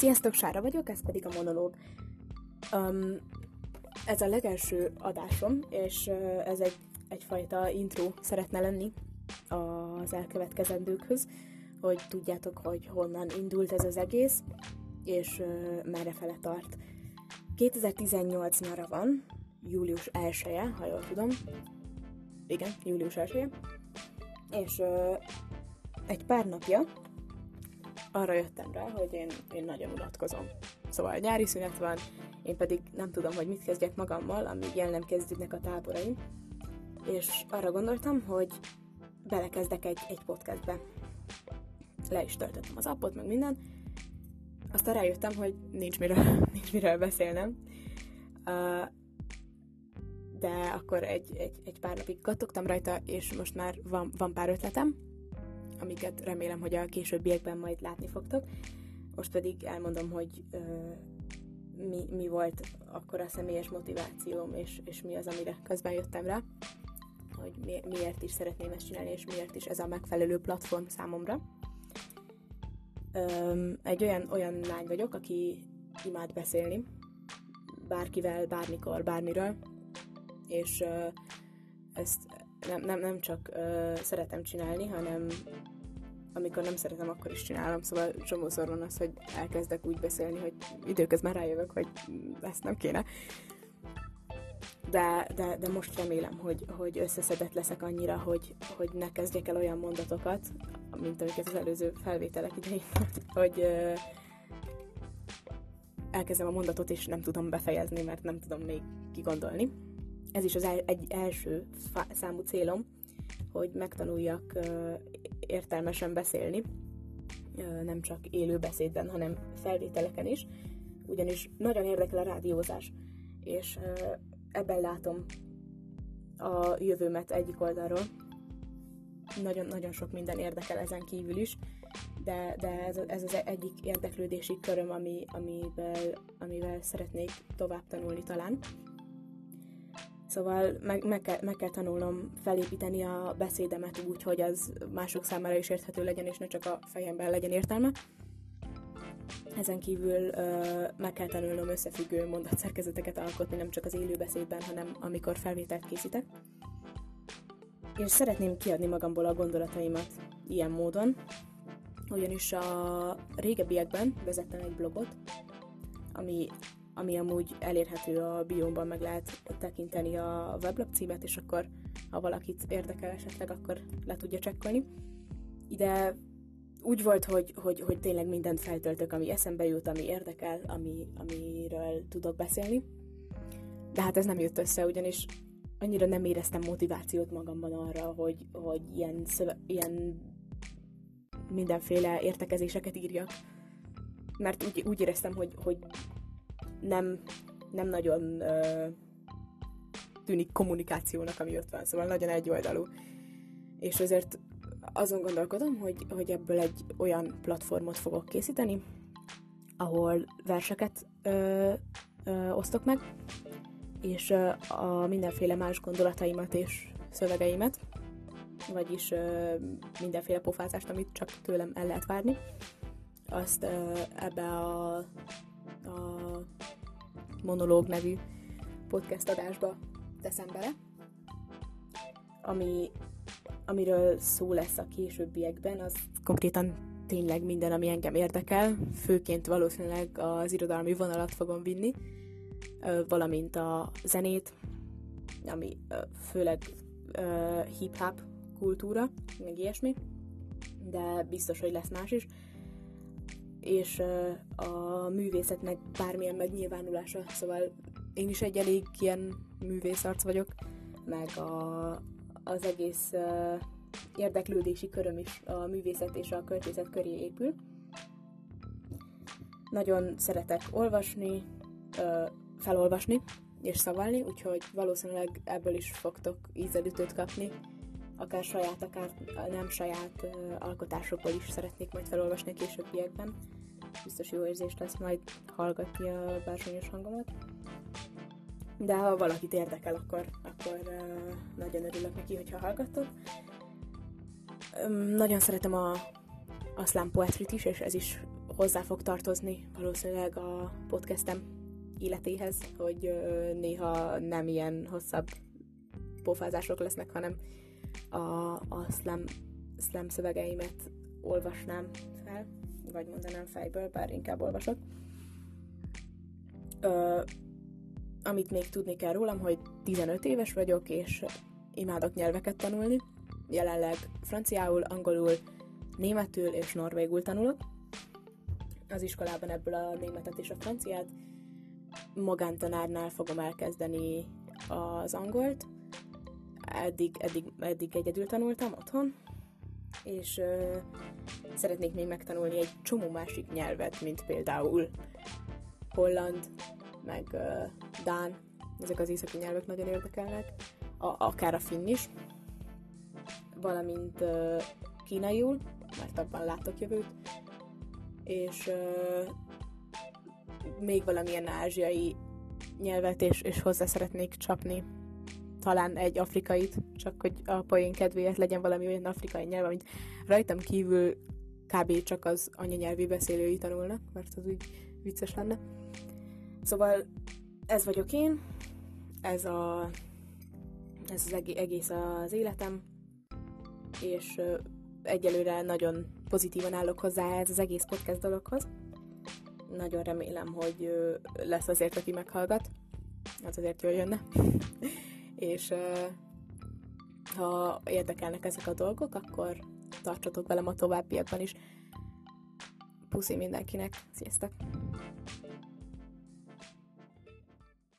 Sziasztok, Sára vagyok, ez pedig a monológ. Ez a legelső adásom, és ez egyfajta intro szeretne lenni az elkövetkezendőkhöz, hogy tudjátok, hogy honnan indult ez az egész, és merre fele tart. 2018 nyara van, július 1-e, ha jól tudom. Igen, július 1-e. És egy pár napja arra jöttem rá, hogy én nagyon unatkozom. Szóval nyári szünet van, én pedig nem tudom, hogy mit kezdjek magammal, amíg el nem kezdődnek a táboraim. És arra gondoltam, hogy belekezdek egy podcastbe. Le is töltöttem az appot, meg minden. Aztán rájöttem, hogy nincs miről beszélnem. De akkor egy pár napig kattogtam rajta, és most már van pár ötletem, amiket remélem, hogy a későbbiekben majd látni fogtok. Most pedig elmondom, hogy mi volt akkor a személyes motivációm, és mi az, amire közben jöttem rá, hogy miért is szeretném ezt csinálni, és miért is ez a megfelelő platform számomra. Egy olyan lány vagyok, aki imád beszélni, bárkivel, bármikor, bármiről, és ezt nem csak szeretem csinálni, hanem amikor nem szeretem, akkor is csinálom, szóval csomószor van az, hogy elkezdek úgy beszélni, hogy időközben rájövök, hogy ezt nem kéne. De most remélem, hogy összeszedett leszek annyira, hogy ne kezdjek el olyan mondatokat, mint amiket az előző felvételek idején, hogy elkezdem a mondatot, és nem tudom befejezni, mert nem tudom még kigondolni. Ez is az egy első számú célom, hogy megtanuljak értelmesen beszélni, nem csak élő beszédben, hanem felvételeken is, ugyanis nagyon érdekel a rádiózás, és ebben látom a jövőmet egyik oldalról. Nagyon sok minden érdekel ezen kívül is, de ez az egyik érdeklődési köröm, amivel szeretnék tovább tanulni talán. Szóval meg kell tanulnom felépíteni a beszédemet úgy, hogy az mások számára is érthető legyen, és ne csak a fejemben legyen értelme. Ezen kívül meg kell tanulnom összefüggő mondatszerkezeteket alkotni, nem csak az élő beszédben, hanem amikor felvételt készítek. És szeretném kiadni magamból a gondolataimat ilyen módon, ugyanis a régebbiekben vezettem egy blogot, ami amúgy elérhető a biómban, meg lehet tekinteni a weblap címet, és akkor, ha valakit érdekel esetleg, akkor le tudja csekkolni. Ide úgy volt, hogy tényleg mindent feltöltök, ami eszembe jut, ami érdekel, amiről tudok beszélni. De hát ez nem jött össze, ugyanis annyira nem éreztem motivációt magamban arra, hogy ilyen mindenféle értekezéseket írjak. Mert úgy éreztem, hogy nem nagyon tűnik kommunikációnak, ami ott van, szóval nagyon egyoldalú. És ezért azon gondolkodom, hogy ebből egy olyan platformot fogok készíteni, ahol verseket osztok meg, és a mindenféle más gondolataimat és szövegeimet, vagyis mindenféle pofázást, amit csak tőlem el lehet várni, azt ebbe a Monológ nevű podcast adásba teszem bele, amiről szó lesz a későbbiekben, az konkrétan tényleg minden, ami engem érdekel, főként valószínűleg az irodalmi vonalat fogom vinni, valamint a zenét, ami főleg hip-hop kultúra, meg ilyesmi, de biztos, hogy lesz más is, és a művészetnek bármilyen megnyilvánulása, szóval én is egy elég ilyen művészarc vagyok, meg az egész érdeklődési köröm is a művészet és a költészet köré épül. Nagyon szeretek olvasni, felolvasni és szavalni, úgyhogy valószínűleg ebből is fogtok ízelütőt kapni, akár saját, akár nem saját alkotásokból is szeretnék majd felolvasni a későbbiekben. Biztos jó érzés lesz majd hallgatni a bársonyos hangomat. De ha valakit érdekel, akkor nagyon örülök neki, hogyha hallgattok. Nagyon szeretem a slam poetryt is, és ez is hozzá fog tartozni valószínűleg a podcastem életéhez, hogy néha nem ilyen hosszabb pofázások lesznek, hanem a slam szövegeimet olvasnám fel, vagy mondanám fejből, bár inkább olvasok. Amit még tudni kell rólam, hogy 15 éves vagyok, és imádok nyelveket tanulni. Jelenleg franciául, angolul, németül és norvégul tanulok. Az iskolában ebből a németet és a franciát. Magántanárnál fogom elkezdeni az angolt. Eddig egyedül tanultam otthon, és szeretnék még megtanulni egy csomó másik nyelvet, mint például holland, meg dán. Ezek az északi nyelvek nagyon érdekelnek. Akár a finn is. Valamint kínaiul, mert abban látok jövőt. És még valamilyen ázsiai nyelvet, és hozzá szeretnék csapni. Talán egy afrikait, csak hogy a poén kedvéért legyen valami olyan afrikai nyelv, amit rajtam kívül kb. Csak az anyanyelvi beszélői tanulnak, mert az úgy vicces lenne. Szóval ez vagyok én, ez az egész az életem, és egyelőre nagyon pozitívan állok hozzá ez az egész podcast dologhoz. Nagyon remélem, hogy lesz azért, aki meghallgat, az azért jól jönne. És ha érdekelnek ezek a dolgok, akkor tartsatok velem a továbbiakban is. Puszi mindenkinek, sziasztok!